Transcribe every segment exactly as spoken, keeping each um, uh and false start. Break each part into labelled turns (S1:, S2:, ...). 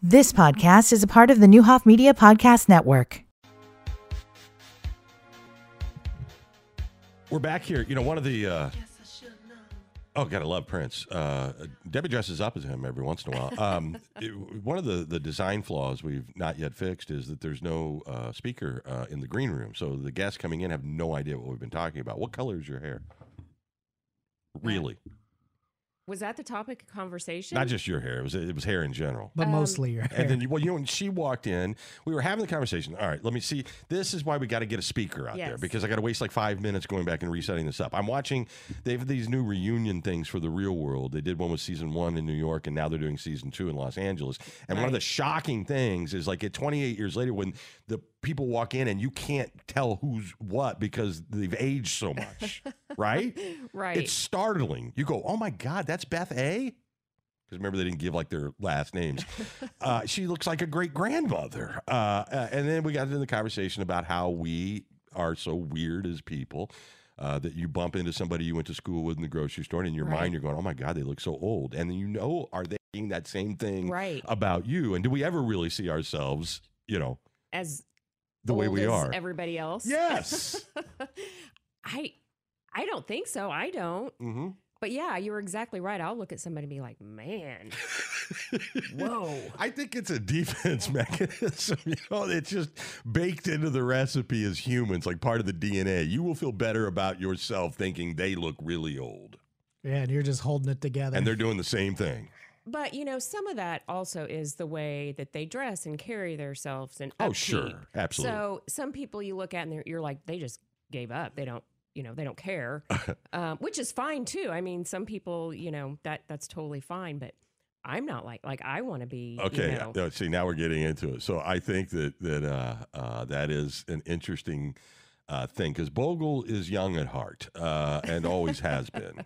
S1: This podcast is a part of the Newhoff Media Podcast Network.
S2: We're back here. You know, one of the... Uh, oh, gotta love Prince. Uh, Debbie dresses up as him every once in a while. Um, it, one of the, the design flaws we've not yet fixed is that there's no uh, speaker uh, in the green room. So the guests coming in have no idea what we've been talking about. What color is your hair? Really?
S3: Was that the topic of conversation?
S2: Not just your hair. It was it was hair in general.
S4: But
S3: Um,
S4: mostly your hair.
S2: And then, you, well, you know, when she walked in, we were having the conversation. All right, let me see. This is why we got to get a speaker out
S3: Yes.
S2: there, because I got to waste like five minutes going back and resetting this up. I'm watching, they have these new reunion things for the real world. They did one with season one in New York, and now they're doing season two in Los Angeles. And one of
S3: Right.
S2: the shocking things is like at twenty-eight years later, when the people walk in and you can't tell who's what because they've aged so much, right?
S3: Right.
S2: It's startling. You go, oh my God, that's Beth A? Because remember, they didn't give like their last names. Uh, she looks like a great grandmother. Uh, uh, and then we got into the conversation about how we are so weird as people uh, that you bump into somebody you went to school with in the grocery store, and in your
S3: Right.
S2: mind, you're going, oh my God, they look so old. And then you know, are they thinking that same thing
S3: Right.
S2: about you? And do we ever really see ourselves, you know,
S3: As
S2: the way
S3: old
S2: we
S3: as
S2: are?
S3: everybody else.
S2: Yes.
S3: I I don't think so. I don't.
S2: Mm-hmm.
S3: But yeah, you're exactly right. I'll look at somebody and be like, man, whoa.
S2: I think it's a defense mechanism. You know, it's just baked into the recipe as humans, like part of the D N A. You will feel better about yourself thinking they look really old.
S4: Yeah, and you're just holding it together.
S2: And they're doing the same thing.
S3: But, you know, some of that also is the way that they dress and carry themselves and
S2: Oh,
S3: upkeep.
S2: sure. Absolutely.
S3: So some people you look at and they're, you're like, they just gave up. They don't, you know, they don't care, um, which is fine too. I mean, some people, you know, that that's totally fine. But I'm not like, like I want to be,
S2: Okay.
S3: you know,
S2: No, see, now we're getting into it. So I think that that uh, uh, that is an interesting uh, thing, because Bogle is young at heart uh, and always has been.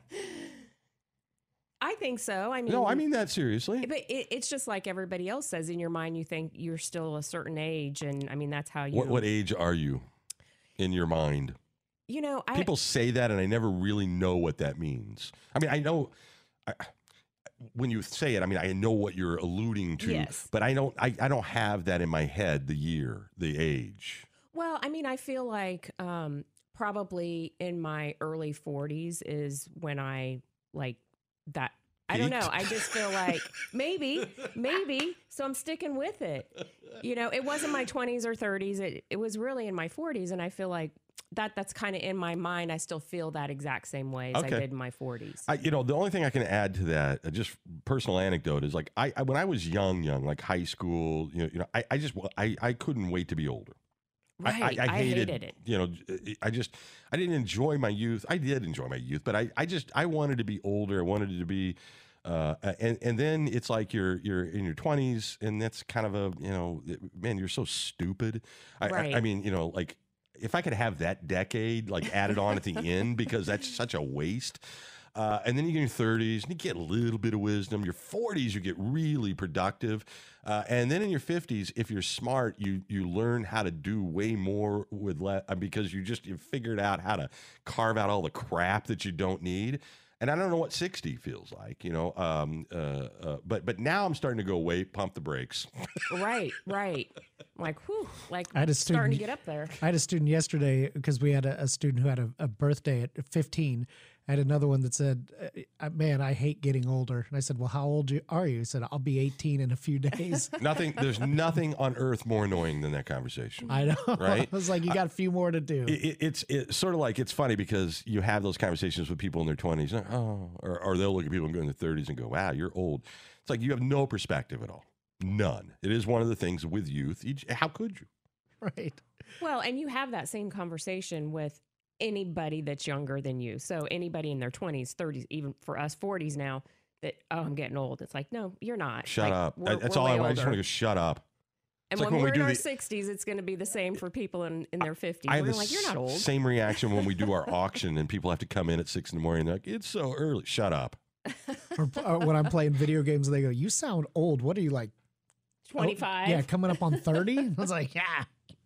S3: I think so. I mean,
S2: No, I mean that seriously.
S3: but it, it's just like everybody else says. In your mind, you think you're still a certain age, and I mean that's how you.
S2: What, what age are you in your mind?
S3: You know, I,
S2: People say that, and I never really know what that means. I mean, I know I, when you say it, I mean, I know what you're alluding to,
S3: Yes.
S2: but I don't, I, I don't have that in my head, the year, the age.
S3: Well, I mean, I feel like um, probably in my early forties is when I like that. I don't know.
S2: Peaked?
S3: I just feel like maybe, maybe. So I'm sticking with it. You know, it wasn't my twenties or thirties. It, it was really in my forties. And I feel like that that's kind of in my mind. I still feel that exact same way as
S2: Okay.
S3: I did in my forties.
S2: I, you know, the only thing I can add to that, uh, just personal anecdote, is like I, I when I was young, young, like high school, you know, you know, I, I just, I, I couldn't wait to be older.
S3: Right.
S2: I, I, I hated,
S3: hated it.
S2: You know, I just, I didn't enjoy my youth. I did enjoy my youth, but I, I just, I wanted to be older. I wanted to be, uh, and and then it's like you're you're in your twenties, and that's kind of a, you know, man, you're so stupid. I,
S3: Right.
S2: I, I mean, you know, like if I could have that decade like added on at the end, because that's such a waste. Uh, and then you get in your thirties, and you get a little bit of wisdom. Your forties, you get really productive. Uh, and then in your fifties, if you're smart, you you learn how to do way more with less, because you just, you've figured out how to carve out all the crap that you don't need. And I don't know what sixty feels like, you know. Um, uh, uh, but but now I'm starting to go, wait, pump the brakes.
S3: Right. Right. Like, whew, like
S4: I had a
S3: starting to
S4: student-
S3: get up there.
S4: I had a student yesterday because we had a, a student who had a, a birthday at fifteen. I had another one that said, uh, man, I hate getting older. And I said, well, how old you, are you? He said, I'll be eighteen in a few days.
S2: Nothing. There's nothing on earth more annoying than that conversation.
S4: I know.
S2: Right?
S4: I was like, you got a few more to do.
S2: It, it, it's it's sort of like, it's funny because you have those conversations with people in their twenties, oh, or, or they'll look at people in their thirties and go, wow, you're old. It's like you have no perspective at all. None. It is one of the things with youth. You, how could you?
S4: Right.
S3: Well, and you have that same conversation with anybody that's younger than you. So anybody in their twenties, thirties, even for us forties now, that, oh, I'm getting old. It's like, no, you're not.
S2: Shut
S3: Like,
S2: up.
S3: we're-
S2: That's
S3: we're
S2: all I
S3: way
S2: want. I just want
S3: older.
S2: to go, shut up.
S3: And
S2: It's like
S3: when,
S2: when we
S3: we're
S2: do
S3: in our
S2: the-
S3: sixties, it's going to be the same for people in, in their fifties.
S2: I have
S3: We're
S2: the
S3: like, you're not old.
S2: same reaction when we do our auction and people have to come in at six in the morning. They're like, it's so early. Shut up.
S4: Or, or when I'm playing video games, they go, you sound old. What are you, like? oh,
S3: twenty-five.
S4: yeah, coming up on thirty? I was like, yeah.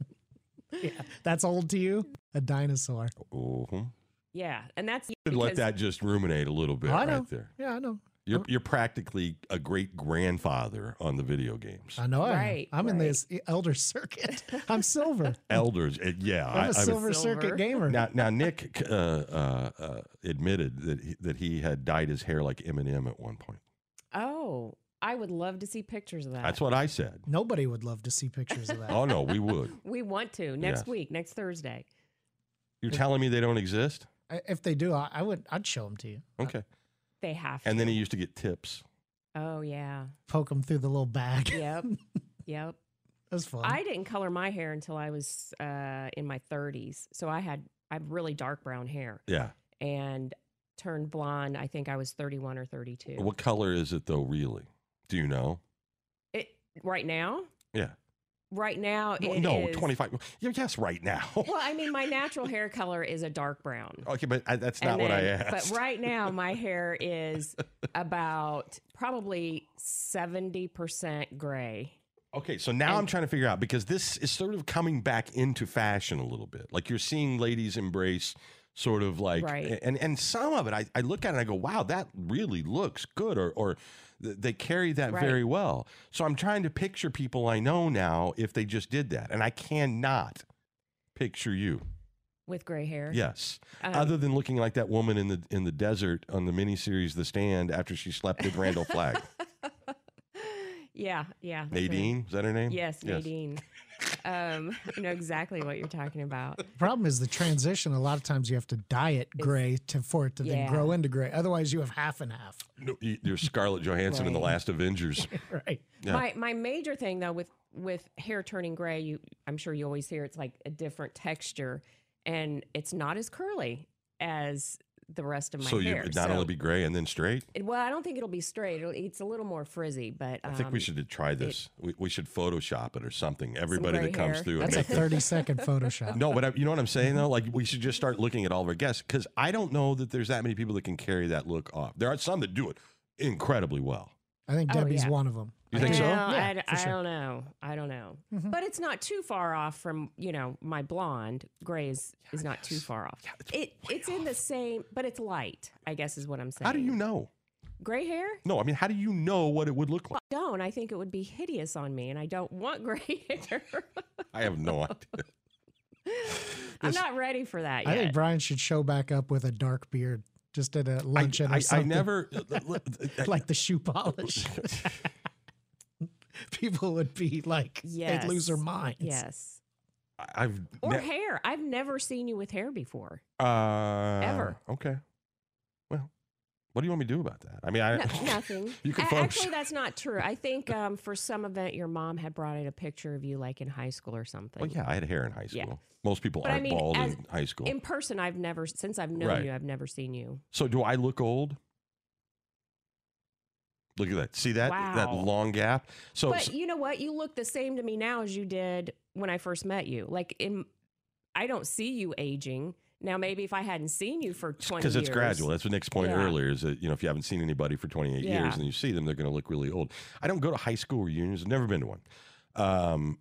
S4: Yeah, that's old to you? A dinosaur.
S2: Uh-huh.
S3: Yeah. And that's
S2: Should let
S3: because-
S2: that just ruminate a little bit
S4: I know.
S2: right there.
S4: Yeah, I know.
S2: You're you're practically a great grandfather on the video games.
S4: I know. I am.
S3: Right,
S4: I'm in
S3: right.
S4: this elder circuit. I'm silver.
S2: Elders, uh, yeah.
S4: I'm a
S2: I-
S4: silver,
S3: Silver.
S4: circuit gamer.
S2: Now, now Nick uh, uh, uh, admitted that he, that he had dyed his hair like Eminem at one point.
S3: Oh, I would love to see pictures of that.
S2: That's what I said.
S4: Nobody would love to see pictures of that.
S2: Oh no, we would.
S3: we want to next
S2: Yes.
S3: week, next Thursday.
S2: You're telling me they don't exist?
S4: I- if they do, I, I would. I'd show them to you.
S2: Okay.
S3: They have to.
S2: And then he used to get tips.
S3: Oh yeah.
S4: Poke them through the little bag.
S3: Yep. Yep.
S4: That's fun.
S3: I didn't color my hair until I was uh, in my thirties, so I had I have really dark brown hair
S2: Yeah.
S3: and turned blonde. I think I was thirty-one or thirty-two.
S2: What color is it though? Really? Do you know?
S3: It right now.
S2: Yeah.
S3: Right now,
S2: No,
S3: it
S2: no
S3: is-
S2: twenty-five. Yeah, yes, right now.
S3: Well, I mean, my natural hair color is a dark brown.
S2: Okay, but I, that's not
S3: And
S2: what I
S3: then-
S2: asked.
S3: But right now, my hair is about probably seventy percent gray.
S2: Okay, so now
S3: And-
S2: I'm trying to figure out because this is sort of coming back into fashion a little bit. Like you're seeing ladies embrace sort of like,
S3: Right.
S2: and and some of it, I, I look at it and I go, wow, that really looks good, or or th- they carry that
S3: Right.
S2: very well. So I'm trying to picture people I know now if they just did that, and I cannot picture you.
S3: With gray hair.
S2: Yes,
S3: Um,
S2: other than looking like that woman in the in the desert on the miniseries The Stand after she slept with Randall Flagg.
S3: Yeah, yeah. that's right.
S2: Nadine, is that her name?
S3: Yes, Nadine. um, I know exactly what you're talking about.
S4: Problem is the transition. A lot of times you have to dye it gray to for it to then
S3: Yeah.
S4: grow into gray. Otherwise, you have half and half.
S2: No, you- you're Scarlett Johansson in the
S3: Right.
S2: last Avengers.
S4: Right.
S2: Yeah.
S3: My my major thing though with with hair turning gray, you I'm sure you always hear it's like a different texture, and it's not as curly as the rest of my
S2: So you
S3: hair.
S2: would not
S3: So-
S2: only be gray and then straight.
S3: it- well, I don't think it'll be straight. It'll, it's a little more frizzy, but um,
S2: I think we should try this. we, we should Photoshop it or something. Everybody
S3: gray
S2: that comes
S3: hair.
S2: through and
S4: That's a
S2: make it.
S4: thirty second Photoshop.
S2: No, but I, you know what I'm saying though. Like we should just start looking at all of our guests because I don't know that there's that many people that can carry that look off. There are some that do it incredibly well.
S4: I think
S3: Oh,
S4: Debbie's
S3: yeah.
S4: one of them.
S2: You think so?
S3: Well,
S4: Yeah,
S3: I, d-
S4: for
S3: I
S4: sure.
S3: don't know. I don't know. But it's not too far off from, you know, my blonde. Gray is, is not too far off.
S2: it's
S3: it it's in the same, but it's light, I guess is what I'm saying.
S2: How do you know?
S3: Gray hair?
S2: No, I mean, how do you know what it would look like?
S3: I don't. I think it would be hideous on me, and I don't want gray hair.
S2: I have no idea.
S3: I'm
S2: This-
S3: not ready for that
S4: I
S3: yet.
S4: think Brian should show back up with a dark beard just at a
S2: I,
S4: luncheon or
S2: I, I
S4: something.
S2: never
S4: like the shoe polish. People would be like, they'd lose their
S3: Yes.
S4: minds.
S3: Yes.
S2: I've
S3: Or
S2: ne-
S3: hair. I've never seen you with hair before.
S2: uh,
S3: Ever.
S2: Okay. Well, what do you want me to do about that? I mean, I
S3: No, nothing.
S2: You can
S3: A-
S2: Photoshop.
S3: Actually, that's not true. I think um, for some event, your mom had brought in a picture of you, like in high school or something.
S2: Well, yeah, I had hair in high school.
S3: Yeah.
S2: Most people
S3: But I
S2: aren't
S3: mean,
S2: bald
S3: as-
S2: in high school.
S3: In person, I've never, since I've known
S2: Right.
S3: you, I've never seen you.
S2: So do I look old? Look at that. See that that
S3: Wow.
S2: long gap? So,
S3: But
S2: so-
S3: you know what? You look the same to me now as you did when I first met you. Like in, I don't see you aging. Now, maybe if I hadn't seen you for twenty
S2: because
S3: years.
S2: it's gradual. That's what Nick's point
S3: Yeah.
S2: earlier is that, you know, if you haven't seen anybody for twenty-eight
S3: Yeah.
S2: years and you see them, they're going to look really old. I don't go to high school reunions. I've never been to one. Um,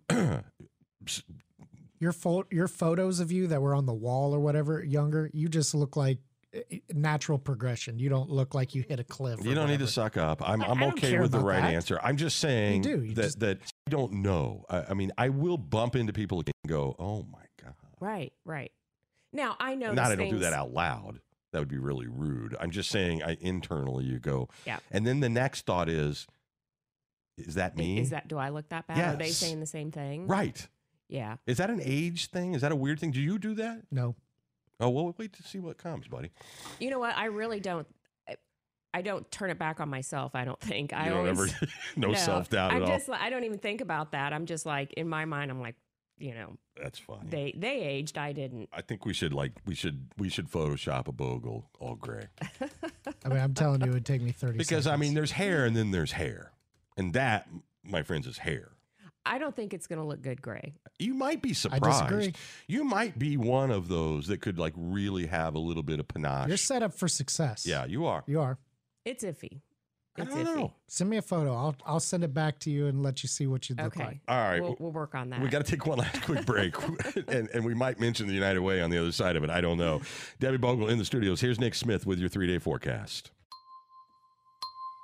S4: Your pho- your photos of you that were on the wall or whatever, younger, you just look like eh, natural progression. You don't look like you hit a cliff. or
S2: you don't need to
S4: whatever.
S2: suck up. I'm,
S4: I-
S2: I'm
S4: I don't
S2: okay
S4: care
S2: with the
S4: about
S2: right
S4: that.
S2: answer. I'm just saying
S4: do. You
S2: that,
S4: just-
S2: that I don't know. I, I mean, I will bump into people and go, oh my God.
S3: Right, right. Now, I know
S2: Not I don't do that out loud. That would be really rude. I'm just saying I internally you go.
S3: Yeah.
S2: And then the next thought is, is that me?
S3: Is that, do I look that bad? Are they
S2: Yes.
S3: saying the same thing?
S2: right?
S3: Yeah.
S2: Is that an age thing? Is that a weird thing? Do you do that?
S4: No.
S2: Oh, well, wait to see what comes, buddy.
S3: You know what? I really don't. I- I don't turn it back on myself. I don't think. I
S2: You don't
S3: always
S2: ever, no, self doubt
S3: I'm
S2: at all.
S3: just. like- I don't even think about that. I'm just like in my mind. I'm like, you know,
S2: That's funny.
S3: they they aged. I didn't.
S2: I think we should like we should we should Photoshop a bogle all gray
S4: I mean, I'm telling you, it would take me thirty
S2: because I
S4: seconds.
S2: mean there's hair and then there's hair and that my friends is hair.
S3: I don't think it's going to look good gray.
S2: You might be
S4: I
S2: surprised.
S4: disagree.
S2: You might be one of those that could like really have a little bit of panache.
S4: You're set up for success.
S2: Yeah, you are.
S4: You are.
S3: It's iffy.
S2: I
S3: It's
S2: don't
S3: iffy.
S2: know.
S4: Send me a photo. I'll I'll send it back to you and let you see what you'd look
S3: Okay.
S4: like.
S2: All right.
S3: We'll, we'll work on that.
S2: We got to take one last quick break, and, and we might mention the United Way on the other side of it. I don't know. Debbie Bogle in the studios. Here's Nick Smith with your three-day forecast.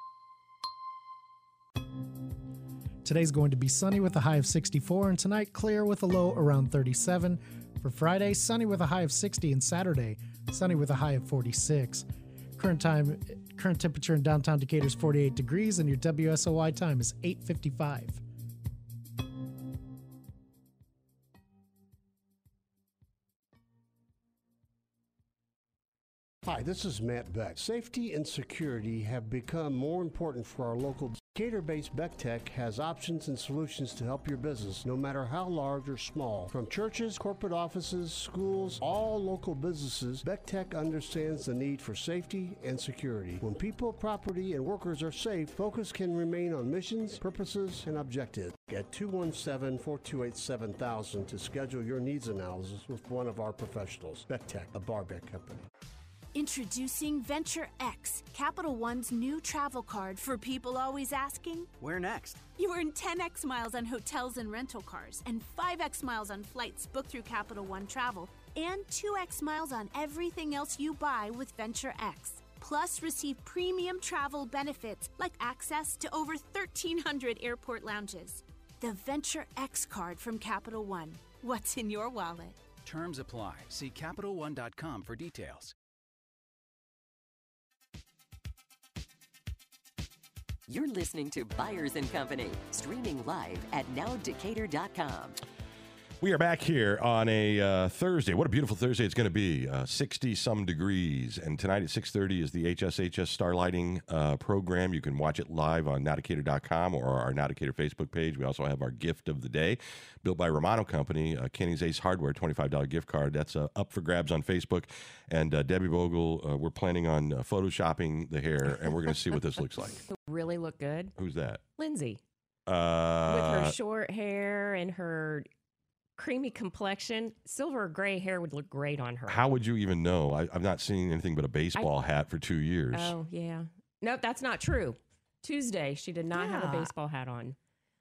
S4: Today's going to be sunny with a high of sixty-four, and tonight clear with a low around thirty-seven. For Friday, sunny with a high of sixty, and Saturday, sunny with a high of forty-six. Current time, current temperature in downtown Decatur is forty-eight degrees, and your W S O Y time is eight fifty-five.
S5: Hi, this is Matt Beck. Safety and security have become more important for our local. Decatur-based Beck Tech has options and solutions to help your business, no matter how large or small. From churches, corporate offices, schools, all local businesses, Beck Tech understands the need for safety and security. When people, property, and workers are safe, focus can remain on missions, purposes, and objectives. At two one seven, four two eight, seven thousand to schedule your needs analysis with one of our professionals. Beck Tech, a Barbeck company.
S6: Introducing Venture X, Capital One's new travel card for people always asking,
S7: where next?
S6: You earn ten x miles on hotels and rental cars, and five x miles on flights booked through Capital One Travel, and two x miles on everything else you buy with Venture X. Plus, receive premium travel benefits like access to over thirteen hundred airport lounges. The Venture X card from Capital One. What's in your wallet?
S7: Terms apply. See Capital One dot com for details.
S8: You're listening to Byers and Company, streaming live at now decatur dot com.
S2: We are back here on a uh, Thursday. What a beautiful Thursday it's going to be. Uh, sixty-some degrees. And tonight at six thirty is the H S H S Starlighting uh, program. You can watch it live on now decatur dot com or our Now Decatur Facebook page. We also have our gift of the day, built by Romano Company, uh, Kenny's Ace Hardware, twenty-five dollars gift card. That's uh, up for grabs on Facebook. And uh, Debbie Vogel, uh, we're planning on uh, photoshopping the hair, and we're going to see what this looks like.
S3: Really look good.
S2: Who's that?
S3: Lindsay.
S2: Uh,
S3: With her short hair and her creamy complexion, silver or gray hair would look great on her.
S2: How would you even know? I, I've not seen anything but a baseball I, hat for two years.
S3: Oh, yeah. Nope, that's not true. Tuesday, she did not yeah. have a baseball hat on.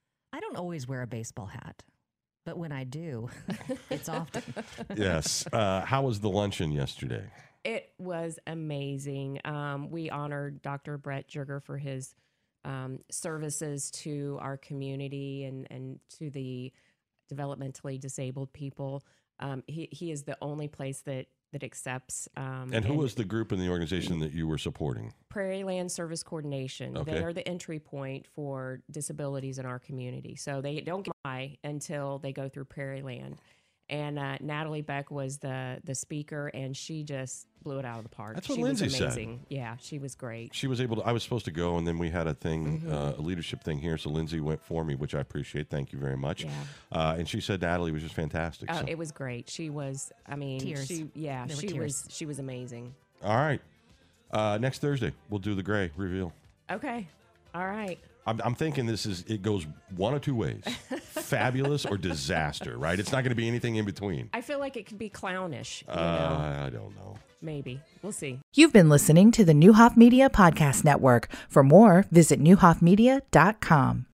S9: I don't always wear a baseball hat, but when I do, it's often.
S2: Yes. Uh, how was the luncheon yesterday?
S3: It was amazing. Um, we honored Doctor Brett Jurger for his um, services to our community and, and to the developmentally disabled people. Um, he, he is the only place that, that accepts. Um,
S2: and who was the group in the organization that you were supporting?
S3: Prairie Land Service Coordination.
S2: Okay.
S3: They are the entry point for disabilities in our community. So they don't get by until they go through Prairie Land. And uh, Natalie Beck was the the speaker, and she just blew it out of the park.
S2: That's what
S3: she
S2: Lindsay
S3: was amazing.
S2: said.
S3: Yeah, she was great.
S2: She was able to. I was supposed to go, and then we had a thing,
S3: Mm-hmm.
S2: uh, a leadership thing here. So Lindsay went for me, which I appreciate. Thank you very much.
S3: Yeah.
S2: Uh, and she said Natalie was just fantastic.
S3: Oh,
S2: so.
S3: it was great. She was. I mean,
S9: Tears.
S3: she. Yeah,
S9: There were
S3: she
S9: tears.
S3: was. She was amazing.
S2: All right. Uh, next Thursday we'll do the gray reveal.
S3: Okay. All right.
S2: I'm, I'm thinking this is. It goes one of two ways: fabulous or disaster. Right? It's not going to be anything in between.
S3: I feel like it could be clownish. You
S2: Uh,
S3: know?
S2: I don't know.
S3: Maybe. We'll see.
S1: You've been listening to the Newhoff Media Podcast Network. For more, visit newhoff media dot com.